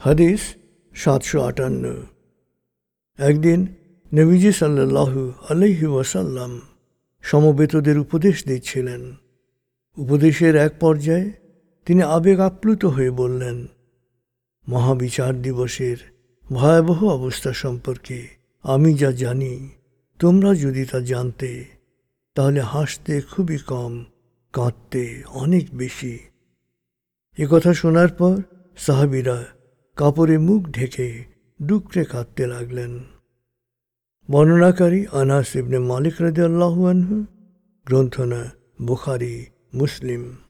হাদিস 758। একদিন নবীজি সাল্লাল্লাহু আলাইহি ওয়াসাল্লাম সমবেতদের উপদেশ দিচ্ছিলেন। উপদেশের এক পর্যায়ে তিনি আবেগ আপ্লুত হয়ে বললেন, মহাবিচার দিবসের ভয়াবহ অবস্থা সম্পর্কে আমি যা জানি, তোমরা যদি তা জানতে তাহলে হাসতে খুবই কম, কাঁদতে অনেক বেশি। এ কথা শোনার পর সাহাবীরা কাপড়ে মুখ ঢেকে ডুকরে কাঁদতে লাগলেন। বর্ণনাকারী আনাস ইবনে মালিক রাদিয়াল্লাহু আনহু, গ্রন্থনা বুখারী, মুসলিম।